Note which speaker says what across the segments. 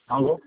Speaker 1: Alô?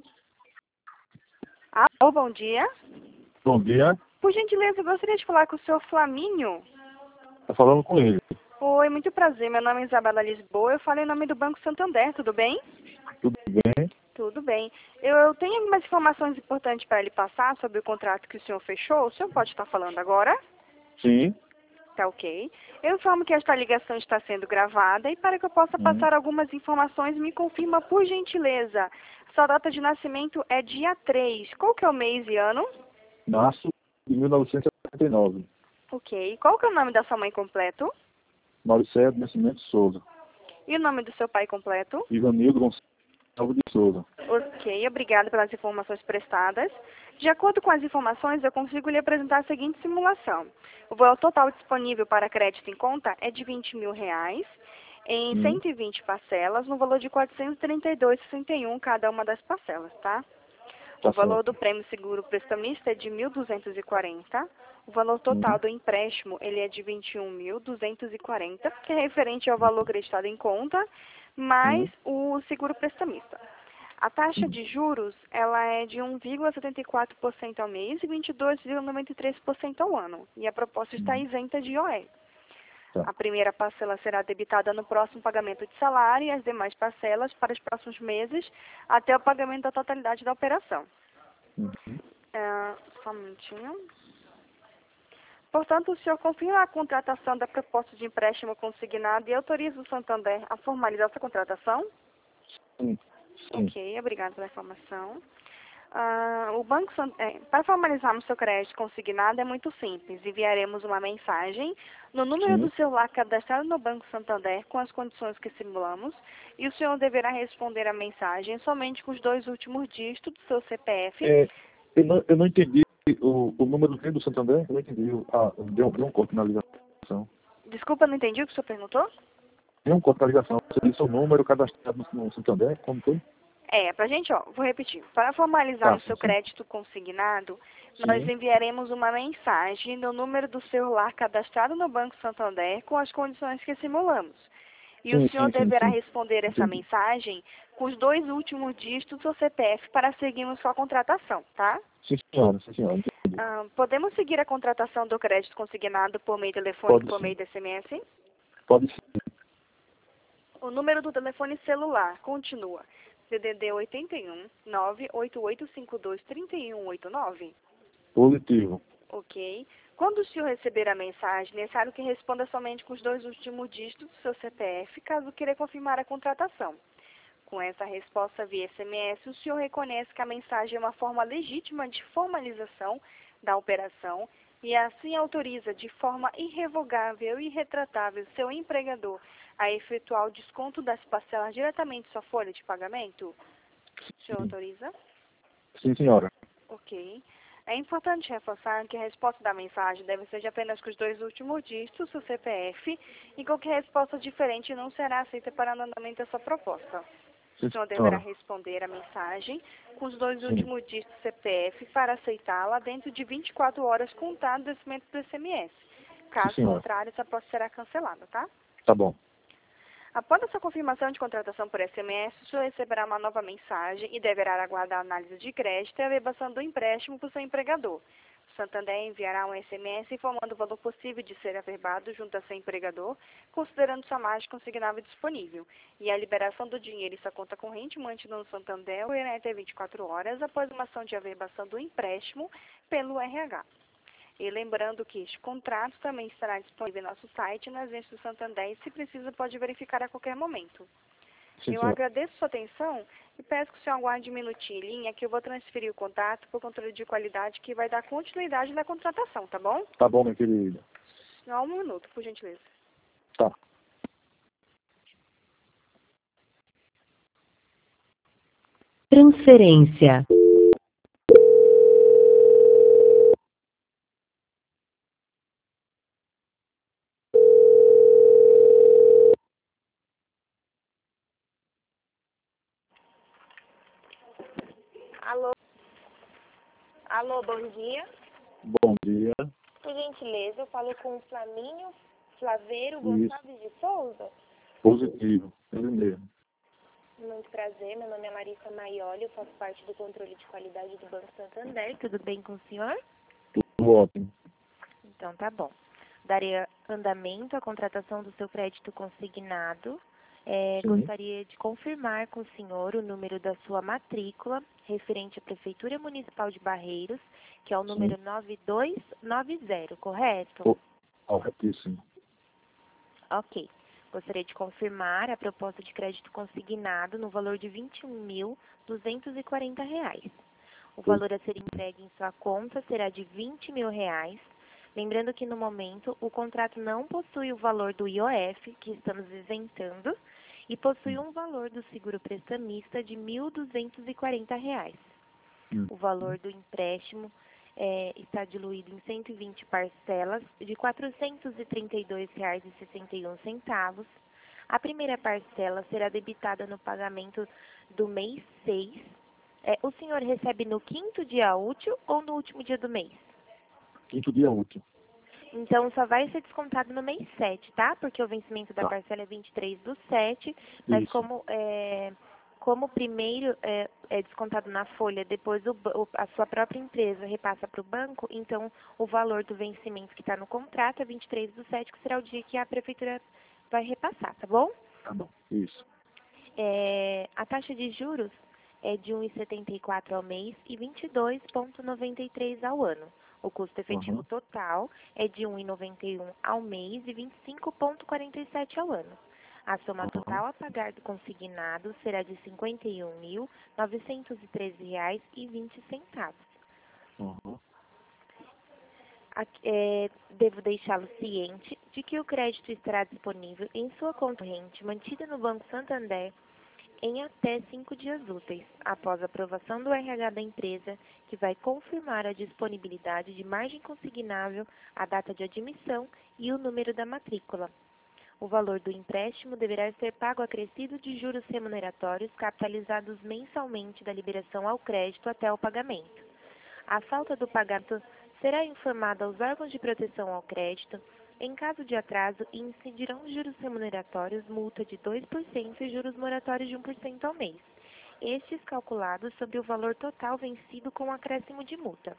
Speaker 2: Alô, bom dia.
Speaker 1: Bom dia.
Speaker 2: Por gentileza, eu gostaria de falar com o senhor Flamínio.
Speaker 1: Tá falando com ele.
Speaker 2: Oi, muito prazer. Meu nome é Isabela Lisboa. Eu falo em nome do Banco Santander, tudo bem?
Speaker 1: Tudo bem?
Speaker 2: Tudo bem. Eu tenho algumas informações importantes para lhe passar sobre o contrato que o senhor fechou. O senhor pode estar falando agora?
Speaker 1: Sim.
Speaker 2: Tá ok. Eu informo que esta ligação está sendo gravada e para que eu possa
Speaker 1: Hum.
Speaker 2: passar algumas informações, me confirma por gentileza. Sua data de nascimento é dia 3. Qual que é o mês e ano?
Speaker 1: Março de 1979.
Speaker 2: Ok. Qual que é o nome da sua mãe completo?
Speaker 1: Mauricéio Nascimento Souza.
Speaker 2: E o nome do seu pai completo?
Speaker 1: Ivanildo Gonçalves de Souza.
Speaker 2: Ok, obrigada pelas informações prestadas. De acordo com as informações, eu consigo lhe apresentar a seguinte simulação. O valor total disponível para crédito em conta é de R$ 20.000, em
Speaker 1: Hum.
Speaker 2: 120 parcelas, no valor de R$ 432,61 cada uma das parcelas, tá? O
Speaker 1: Tá
Speaker 2: valor do
Speaker 1: certo.
Speaker 2: prêmio seguro prestamista é de 1.240. O valor total
Speaker 1: Hum.
Speaker 2: do empréstimo ele é de 21.240, que é referente ao valor acreditado em conta, mais
Speaker 1: Hum.
Speaker 2: o seguro prestamista. A taxa
Speaker 1: Hum.
Speaker 2: de juros ela é de 1,74% ao mês e 22,93% ao ano. E a proposta está
Speaker 1: Hum.
Speaker 2: isenta de IOE.
Speaker 1: Tá.
Speaker 2: A primeira parcela será debitada no próximo pagamento de salário e as demais parcelas para os próximos meses até o pagamento da totalidade da operação.
Speaker 1: Uhum.
Speaker 2: Só um minutinho. Portanto, o senhor confirma a contratação da proposta de empréstimo consignado e autoriza o Santander a formalizar essa contratação?
Speaker 1: Sim. Sim.
Speaker 2: Ok, obrigada pela informação. Para formalizarmos seu crédito consignado é muito simples. Enviaremos uma mensagem no número do
Speaker 1: Sim.
Speaker 2: celular cadastrado no Banco Santander com as condições que simulamos e o senhor deverá responder a mensagem somente com os 2 últimos dígitos do seu CPF.
Speaker 1: Eu não entendi o número do Santander. Eu não entendi. Deu um corte na ligação.
Speaker 2: Desculpa, não entendi o que o senhor perguntou?
Speaker 1: Deu um corte na ligação. Você disse o número cadastrado no Santander? Como foi?
Speaker 2: Pra gente, vou repetir. Para
Speaker 1: Tá,
Speaker 2: formalizarmos
Speaker 1: sim,
Speaker 2: seu
Speaker 1: sim.
Speaker 2: crédito consignado, nós
Speaker 1: Sim.
Speaker 2: enviaremos uma mensagem no número do celular cadastrado no Banco Santander com as condições que simulamos. E o
Speaker 1: Sim,
Speaker 2: senhor
Speaker 1: sim, sim,
Speaker 2: deverá
Speaker 1: sim.
Speaker 2: responder essa
Speaker 1: Entendi.
Speaker 2: mensagem com os 2 últimos dígitos do seu CPF para seguirmos sua contratação, tá?
Speaker 1: Sim, senhora. Sim, senhora. Entendi.
Speaker 2: Podemos seguir a contratação do crédito consignado por meio telefônico,
Speaker 1: Pode
Speaker 2: por
Speaker 1: sim.
Speaker 2: meio de SMS?
Speaker 1: Pode sim.
Speaker 2: O número do telefone celular continua DDD 81 98852 3189.
Speaker 1: Positivo.
Speaker 2: Ok. Quando o senhor receber a mensagem, é necessário que responda somente com os 2 últimos dígitos do seu CPF, caso queira confirmar a contratação. Com essa resposta via SMS, o senhor reconhece que a mensagem é uma forma legítima de formalização da operação e assim autoriza de forma irrevogável e irretratável seu empregador a efetuar o desconto das parcelas diretamente em sua folha de pagamento? O senhor
Speaker 1: Sim,
Speaker 2: autoriza?
Speaker 1: sim, senhora.
Speaker 2: Ok. É importante reforçar que a resposta da mensagem deve ser de apenas com os 2 últimos dígitos do CPF e qualquer resposta diferente não será aceita para o andamento da sua proposta. O
Speaker 1: Sim,
Speaker 2: senhor deverá
Speaker 1: senhora.
Speaker 2: responder a mensagem com os 2
Speaker 1: Sim,
Speaker 2: últimos dígitos do CPF para aceitá-la dentro de 24 horas contado do vencimento do SMS.
Speaker 1: sim,
Speaker 2: Caso
Speaker 1: senhora.
Speaker 2: contrário, essa proposta será cancelada, tá?
Speaker 1: Tá bom.
Speaker 2: Após a sua confirmação de contratação por SMS, o senhor receberá uma nova mensagem e deverá aguardar a análise de crédito e a averbação do empréstimo para o seu empregador. O Santander enviará um SMS informando o valor possível de ser averbado junto a seu empregador, considerando sua margem consignável disponível. E a liberação do dinheiro em sua conta corrente mantida no Santander ocorrerá até 24 horas após uma ação de averbação do empréstimo pelo RH. E lembrando que este contrato também estará disponível em nosso site nas agências do Santander e, se precisa, pode verificar a qualquer momento.
Speaker 1: Sim,
Speaker 2: Eu
Speaker 1: senhora.
Speaker 2: agradeço sua atenção e peço que o senhor aguarde um minutinho em linha que eu vou transferir o contato por controle de qualidade que vai dar continuidade na contratação, tá bom?
Speaker 1: Tá bom, minha querida.
Speaker 2: Só um minuto, por gentileza.
Speaker 1: Tá.
Speaker 3: Transferência.
Speaker 2: Alô? Alô, bom dia.
Speaker 1: Bom dia.
Speaker 2: Por gentileza, eu falo com o Flamínio Flaveiro
Speaker 1: Isso.
Speaker 2: Gonçalves de Souza.
Speaker 1: Positivo. Ele mesmo.
Speaker 3: Muito prazer, meu nome é Larissa Maioli, eu faço parte do controle de qualidade do Banco Santander. Tudo bem com o senhor?
Speaker 1: Tudo ótimo.
Speaker 3: Então tá bom. Darei andamento à contratação do seu crédito consignado.
Speaker 1: Sim.
Speaker 3: Gostaria de confirmar com o senhor o número da sua matrícula referente à Prefeitura Municipal de Barreiros, que é o número 9290, correto?
Speaker 1: Corretíssimo.
Speaker 3: Ok. Gostaria de confirmar a proposta de crédito consignado no valor de R$ 21.240. O valor a ser entregue em sua conta será de R$ 20.000. Lembrando que no momento o contrato não possui o valor do IOF, que estamos isentando, e possui um valor do seguro prestamista de R$ 1.240. O valor do empréstimo está diluído em 120 parcelas de R$ 432,61. A primeira parcela será debitada no pagamento do mês 6. O senhor recebe no 5º dia útil ou no último dia do mês?
Speaker 1: 5º dia útil.
Speaker 3: Então, só vai ser descontado no mês 7, tá? Porque o vencimento da parcela é 23/7, mas
Speaker 1: Isso.
Speaker 3: como o primeiro é descontado na folha, depois a sua própria empresa repassa para o banco, então o valor do vencimento que está no contrato é 23/7, que será o dia que a prefeitura vai repassar, tá bom?
Speaker 1: Tá bom. Isso.
Speaker 3: A taxa de juros é de 1,74 ao mês e 22,93 ao ano. O custo efetivo total é de 1,91 ao mês e 25,47 ao ano. A soma total a pagar do consignado será de R$ 51.913,20. Devo deixá-lo ciente de que o crédito estará disponível em sua conta corrente mantida no Banco Santander em até 5 dias úteis, após a aprovação do RH da empresa, que vai confirmar a disponibilidade de margem consignável, a data de admissão e o número da matrícula. O valor do empréstimo deverá ser pago acrescido de juros remuneratórios capitalizados mensalmente da liberação ao crédito até o pagamento. A falta do pagamento será informada aos órgãos de proteção ao crédito. Em caso de atraso, incidirão juros remuneratórios, multa de 2% e juros moratórios de 1% ao mês, estes calculados sobre o valor total vencido com acréscimo de multa.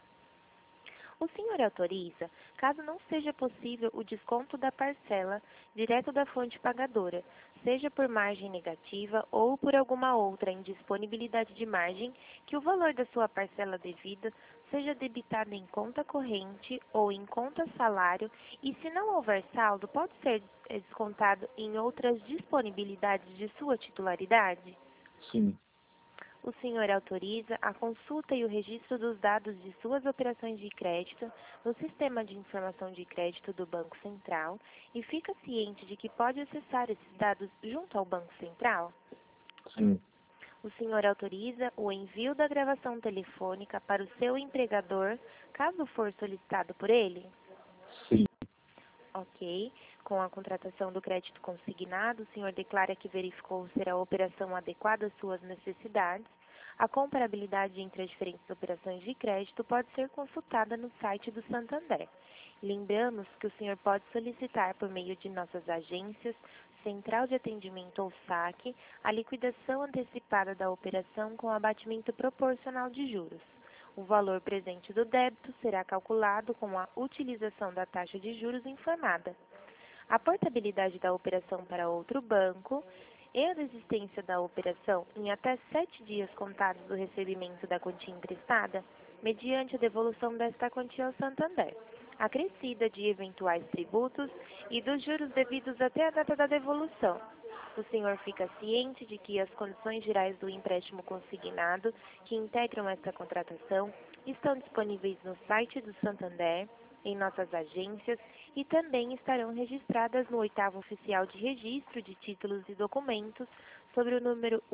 Speaker 3: O senhor autoriza, caso não seja possível o desconto da parcela direto da fonte pagadora, seja por margem negativa ou por alguma outra indisponibilidade de margem, que o valor da sua parcela devida seja debitado em conta corrente ou em conta salário e, se não houver saldo, pode ser descontado em outras disponibilidades de sua titularidade?
Speaker 1: Sim.
Speaker 3: O senhor autoriza a consulta e o registro dos dados de suas operações de crédito no Sistema de Informação de Crédito do Banco Central e fica ciente de que pode acessar esses dados junto ao Banco Central?
Speaker 1: Sim.
Speaker 3: O senhor autoriza o envio da gravação telefônica para o seu empregador, caso for solicitado por ele?
Speaker 1: Sim.
Speaker 3: Ok. Com a contratação do crédito consignado, o senhor declara que verificou ser a operação adequada às suas necessidades. A comparabilidade entre as diferentes operações de crédito pode ser consultada no site do Santander. Lembramos que o senhor pode solicitar, por meio de nossas agências, Central de Atendimento ou SAC, a liquidação antecipada da operação com abatimento proporcional de juros. O valor presente do débito será calculado com a utilização da taxa de juros informada. A portabilidade da operação para outro banco e a desistência da operação em até 7 dias contados do recebimento da quantia emprestada, mediante a devolução desta quantia ao Santander, acrescida de eventuais tributos e dos juros devidos até a data da devolução. O senhor fica ciente de que as condições gerais do empréstimo consignado que integram esta contratação estão disponíveis no site do Santander, em nossas agências e também estarão registradas no 8º Oficial de Registro de Títulos e Documentos sobre o número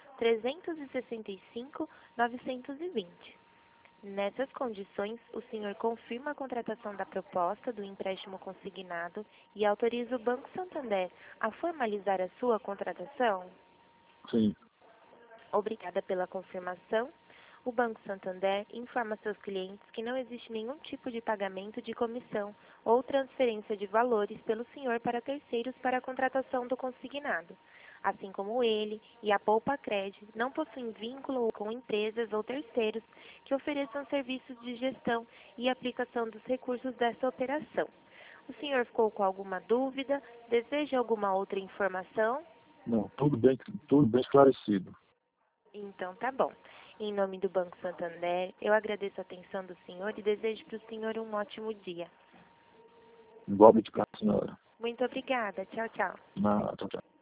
Speaker 3: 1-365-920. Nessas condições, o senhor confirma a contratação da proposta do empréstimo consignado e autoriza o Banco Santander a formalizar a sua contratação?
Speaker 1: Sim.
Speaker 3: Obrigada pela confirmação. O Banco Santander informa seus clientes que não existe nenhum tipo de pagamento de comissão ou transferência de valores pelo senhor para terceiros para a contratação do consignado. Assim como ele e a Poupacred não possuem vínculo com empresas ou terceiros que ofereçam serviços de gestão e aplicação dos recursos dessa operação. O senhor ficou com alguma dúvida? Deseja alguma outra informação?
Speaker 1: Não, tudo bem esclarecido.
Speaker 3: Então tá bom. Em nome do Banco Santander, eu agradeço a atenção do senhor e desejo para o senhor um ótimo dia.
Speaker 1: Igualmente para a senhora.
Speaker 3: Muito obrigada. Tchau, tchau.
Speaker 1: Tchau, tchau.